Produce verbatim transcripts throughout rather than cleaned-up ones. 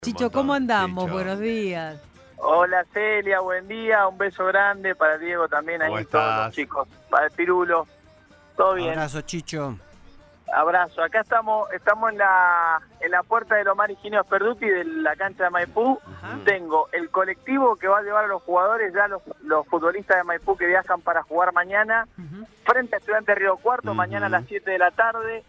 Chicho, ¿cómo andamos? Chicho. Buenos días. Hola Celia, buen día, un beso grande para Diego también, ¿Cómo ahí todos estás? los chicos, para el Pirulo, todo bien. Abrazo, Chicho. Abrazo, acá estamos estamos en la en la puerta del Omar Higinio Sperduti de la cancha de Maipú. Ajá. Tengo el colectivo que va a llevar a los jugadores, ya los, los futbolistas de Maipú que viajan para jugar mañana, Ujú. frente a Estudiantes Río Cuarto, Ujú. mañana a las siete de la tarde.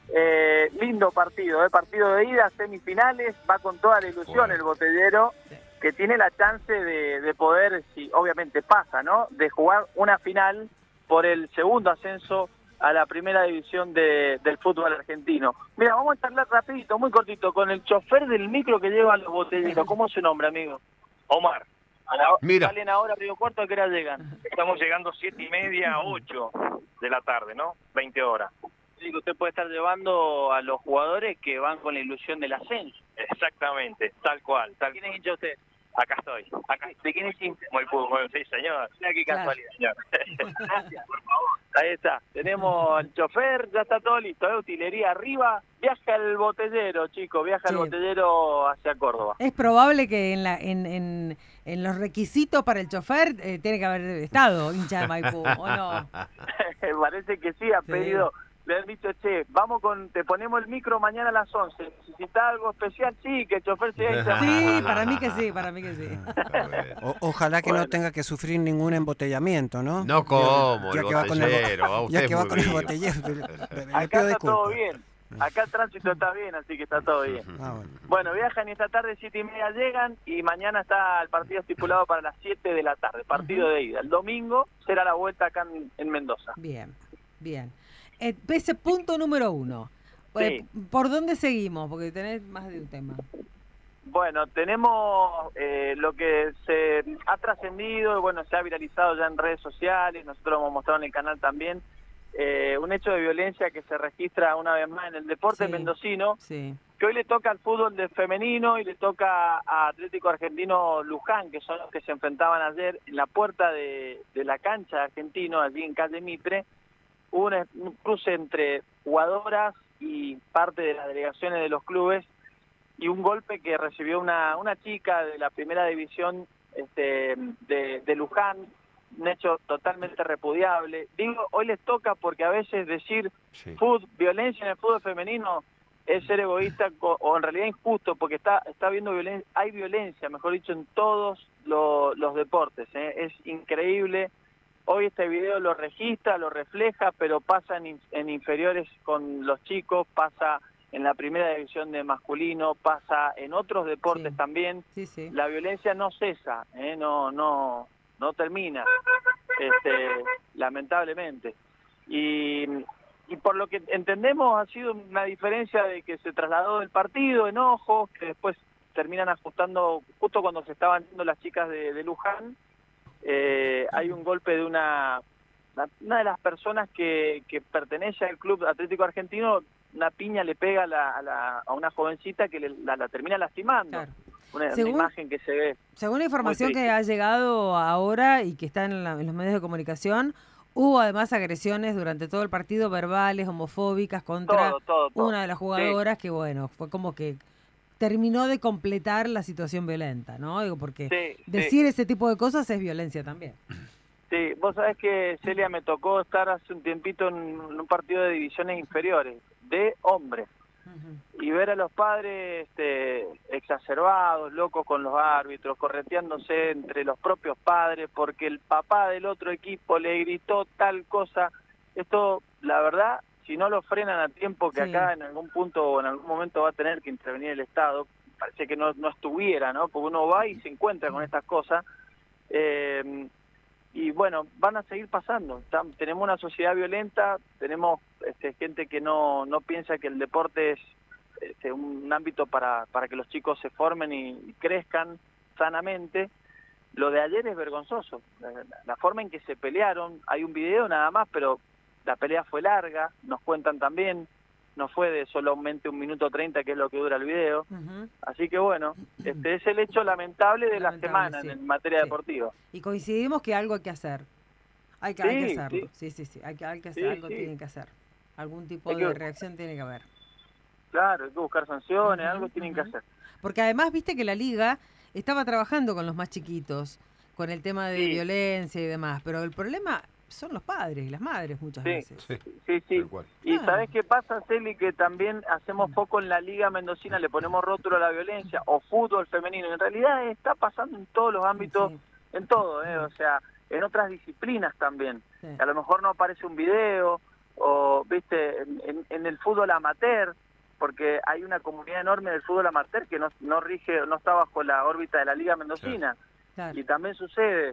Eh, lindo partido, eh, partido de ida, semifinales, va con toda la ilusión Bueno. el botellero, que tiene la chance de, de poder, si obviamente pasa, ¿no?, de jugar una final por el segundo ascenso a la primera división de, del fútbol argentino. Mira, vamos a charlar rapidito, muy cortito, con el chofer del micro que lleva a los botelleros. ¿Cómo es su nombre, amigo? Omar, A la, Mira. ¿Salen ahora a Río Cuarto? ¿A qué hora llegan? estamos llegando siete y media, ocho de la tarde, ¿no? veinte horas. Sí, que usted puede estar llevando a los jugadores que van con la ilusión del ascenso. Exactamente, tal cual. Tal... ¿Quién es hincha usted? Acá estoy. Acá. ¿De quién es hincha? Muy pu- muy- sí, señor. Mira qué Claro. casualidad. Señor. Gracias, por favor. Ahí está. Tenemos el chofer, ya está todo listo, ¿eh? Utilería arriba. Viaja el botellero, chicos. Viaja el Sí. botellero hacia Córdoba. Es probable que en, la, en, en, en los requisitos para el chofer eh, tiene que haber estado hincha de Maipú, ¿o no? Parece que sí, ha Sí. pedido. Le han dicho, che, vamos con, te ponemos el micro mañana a las once. ¿Necesita algo especial? Sí, que el chofer sea hincha. Sí, para mí que sí, para mí que sí. Está bien. O- ojalá que Bueno. no tenga que sufrir ningún embotellamiento, ¿no? No como Ya el que va con el, bo- botellero, a usted ya que va muy con el vivo. botellero, le, le- le Acá pido está todo disculpas. bien. Acá el tránsito está bien, así que está todo bien. Ah, bueno. Bueno, viajan y esta tarde siete y media llegan y mañana está el partido estipulado para las siete de la tarde, partido Ujú. de ida. El domingo será la vuelta acá en, en Mendoza. Bien, bien. Eh, ese punto número uno. Eh, Sí. ¿Por dónde seguimos? Porque tenés más de un tema. Bueno, tenemos eh, lo que se ha trascendido, bueno, se ha viralizado ya en redes sociales, nosotros lo hemos mostrado en el canal también, eh, un hecho de violencia que se registra una vez más en el deporte Sí. mendocino, Sí. que hoy le toca al fútbol de femenino y le toca a Atlético Argentino Luján, que son los que se enfrentaban ayer en la puerta de, de la cancha de Argentino, allí en calle Mitre. Hubo un, un cruce entre jugadoras y parte de las delegaciones de los clubes y un golpe que recibió una, una chica de la primera división este, de, de Luján, un hecho totalmente repudiable. Digo, hoy les toca porque a veces decir Sí. fútbol, violencia en el fútbol femenino es ser egoísta co- o en realidad injusto, porque está está habiendo violencia, hay violencia, mejor dicho, en todos lo- los deportes, ¿eh? Es increíble. Hoy este video lo registra, lo refleja, pero pasa en, in- en inferiores con los chicos, pasa en la primera división de masculino, pasa en otros deportes Sí. también. Sí, sí. La violencia no cesa, ¿eh? no no no termina, este, lamentablemente. Y, y por lo que entendemos ha sido una diferencia de que se trasladó del partido, enojos, que después terminan ajustando justo cuando se estaban yendo las chicas de, de Luján. Eh, hay un golpe de una una de las personas que, que pertenece al Club Atlético Argentino, una piña le pega a, la, a, la, a una jovencita que le- la, la termina lastimando. Claro. Una, una Según- imagen que se ve. Según la información que triste. ha llegado ahora y que está en, la- en los medios de comunicación, hubo además agresiones durante todo el partido, verbales, homofóbicas contra Todo, todo, todo. una de las jugadoras que, bueno, fue como que terminó de completar la situación violenta, ¿no? Digo, porque Sí, sí. decir ese tipo de cosas es violencia también. Sí, vos sabés que, Celia, me tocó estar hace un tiempito en un partido de divisiones inferiores, de hombres, Ujú. y ver a los padres este, exacerbados, locos con los árbitros, correteándose entre los propios padres, porque el papá del otro equipo le gritó tal cosa. Esto, la verdad, si no lo frenan a tiempo, que Sí. acá en algún punto o en algún momento va a tener que intervenir el Estado, parece que no, no estuviera, ¿no? Porque uno va y se encuentra con estas cosas. Eh, y bueno, van a seguir pasando. Tam- tenemos una sociedad violenta, tenemos este, gente que no, no piensa que el deporte es este, un ámbito para, para que los chicos se formen y, y crezcan sanamente. Lo de ayer es vergonzoso. La, la forma en que se pelearon, hay un video nada más, pero la pelea fue larga, nos cuentan también, no fue de solamente un minuto treinta, que es lo que dura el video. Ujú. Así que bueno, este es el hecho lamentable de la Lamentable, semana sí. en materia Sí. deportiva. Y coincidimos que algo hay que hacer. Hay que, hay que Sí, hacerlo. Sí, sí, sí. Hay que, hay que hacer Sí, algo, sí. tienen que hacer. Algún tipo Hay de que- reacción tiene que haber. Claro, hay que buscar sanciones, Ujú, algo tienen ujú. que hacer. Porque además, viste que la liga estaba trabajando con los más chiquitos, con el tema de Sí. violencia y demás, pero el problema son los padres y las madres muchas Sí. veces. Sí, Sí, sí. tal cual. Y Ah. ¿sabés qué pasa, Celi? Que también hacemos foco en la Liga Mendocina, le ponemos rótulo a la violencia o fútbol femenino. En realidad está pasando en todos los ámbitos, Sí. en todo, ¿eh? O sea, en otras disciplinas también. Sí. A lo mejor no aparece un video o, viste, en, en- en el fútbol amateur, porque hay una comunidad enorme del fútbol amateur que no, no rige, no está bajo la órbita de la Liga Mendocina. Claro. Y también sucede.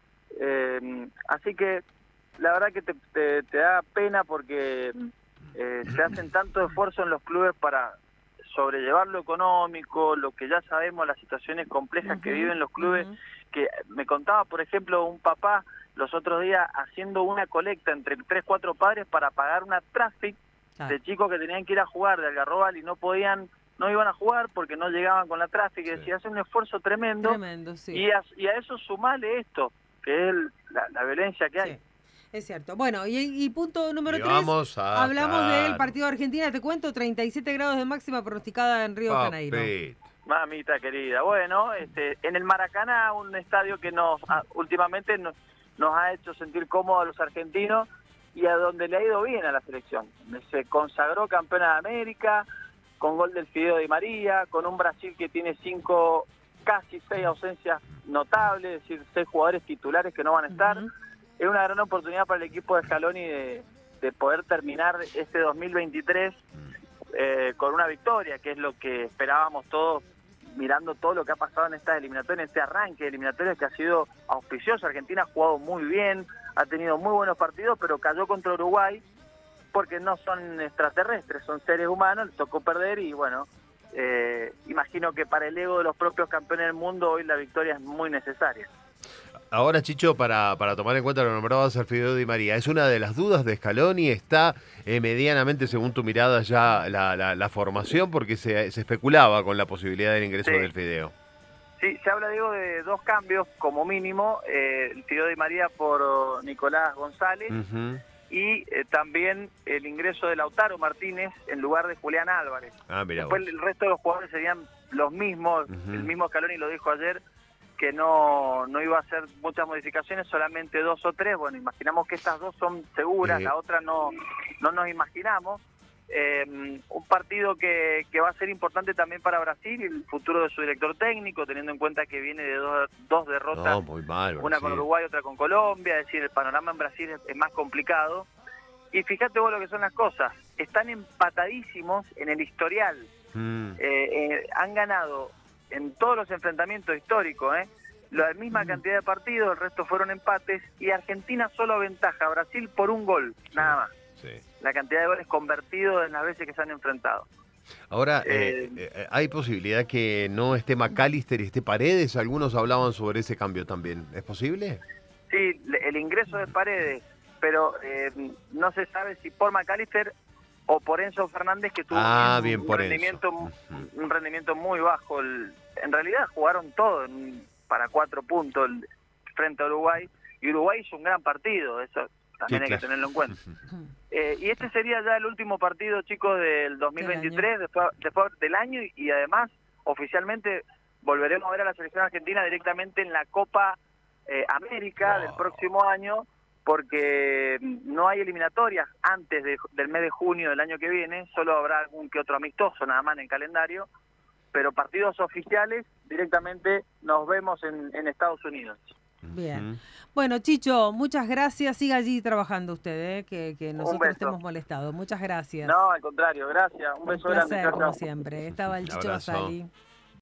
Eh, así que la verdad que te, te, te da pena porque eh, se hacen tanto esfuerzo en los clubes para sobrellevar lo económico, lo que ya sabemos, las situaciones complejas que Ujú, viven los clubes, ujú. que me contaba, por ejemplo, un papá los otros días haciendo una colecta entre tres, cuatro padres para pagar una traffic Claro. de chicos que tenían que ir a jugar de Algarrobal y no podían, no iban a jugar porque no llegaban con la traffic, y Sí. decía, hace un esfuerzo tremendo, Tremendo, sí. y, a, y a eso sumale esto, que es el- la, la violencia que hay. Sí, es cierto. Bueno, y, y punto número Y tres. vamos a- Hablamos claro. del partido de Argentina. Te cuento, treinta y siete grados de máxima pronosticada en Río de Janeiro. Papito. Mamita querida, bueno, este, en el Maracaná, un estadio que nos a- últimamente nos, nos ha hecho sentir cómodos a los argentinos y a donde le ha ido bien a la selección. Se consagró campeona de América, con gol del Fideo Di María, con un Brasil que tiene cinco, casi seis ausencias notables, es decir, seis jugadores titulares que no van a estar. Ujú. Es una gran oportunidad para el equipo de Scaloni de, de poder terminar este dos mil veintitrés eh, con una victoria, que es lo que esperábamos todos, mirando todo lo que ha pasado en estas eliminatorias, en este arranque de eliminatorias que ha sido auspicioso. Argentina ha jugado muy bien, ha tenido muy buenos partidos, pero cayó contra Uruguay porque no son extraterrestres, son seres humanos, les tocó perder y bueno, eh, imagino que para el ego de los propios campeones del mundo hoy la victoria es muy necesaria. Ahora, Chicho, para, para tomar en cuenta lo nombrabas al Fideo Di María, ¿es una de las dudas de Scaloni? ¿Está eh, medianamente, según tu mirada, ya la, la, la formación? Porque se, se especulaba con la posibilidad del ingreso Sí. del Fideo. Sí, se habla, Diego, de dos cambios como mínimo, eh, el Fideo Di María por oh, Nicolás González Ujú. y eh, también el ingreso de Lautaro Martínez en lugar de Julián Álvarez. Ah, mira Después vos. el resto de los jugadores serían los mismos, Ujú. el mismo Scaloni lo dijo ayer, que no, no iba a hacer muchas modificaciones, solamente dos o tres. Bueno, imaginamos que estas dos son seguras, Eh. la otra no, no nos imaginamos. Eh, un partido que, que va a ser importante también para Brasil y el futuro de su director técnico, teniendo en cuenta que viene de dos, dos derrotas, No, muy mal. una con Brasil. Uruguay, otra con Colombia, es decir, el panorama en Brasil es, es más complicado. Y fíjate vos lo que son las cosas, están empatadísimos en el historial, Mm. eh, eh, han ganado en todos los enfrentamientos históricos, ¿eh? la misma cantidad de partidos, el resto fueron empates, y Argentina solo aventaja a Brasil por un gol, nada más. Sí. La cantidad de goles convertidos en las veces que se han enfrentado. Ahora, Eh, eh, eh, ¿hay posibilidad que no esté McAllister y esté Paredes? Algunos hablaban sobre ese cambio también. ¿Es posible? Sí, le- el ingreso de Paredes, pero eh, no se sabe si por McAllister o por Enzo Fernández, que tuvo Ah, un, bien un por rendimiento Enzo. Ujú. un rendimiento muy bajo. El- en realidad jugaron todo en- para cuatro puntos el- frente a Uruguay, y Uruguay hizo un gran partido, eso también Sí, hay claro. que tenerlo en cuenta. Eh, y este sería ya el último partido, chicos, del dos mil veintitrés, después, después del año, y, y además oficialmente volveremos a ver a la selección argentina directamente en la Copa eh, América Wow. del próximo año, porque no hay eliminatorias antes de- del mes de junio del año que viene, solo habrá algún que otro amistoso nada más en el calendario, pero partidos oficiales directamente nos vemos en, en Estados Unidos. Bien. Ujú. Bueno, Chicho, muchas gracias. Siga allí trabajando usted, ¿eh? que, que nosotros beso. te hemos molestado. Muchas gracias. No, al contrario, gracias, un Un beso grande. placer, Chao, como chao. siempre. Estaba el Un Chicho abrazo. Basali.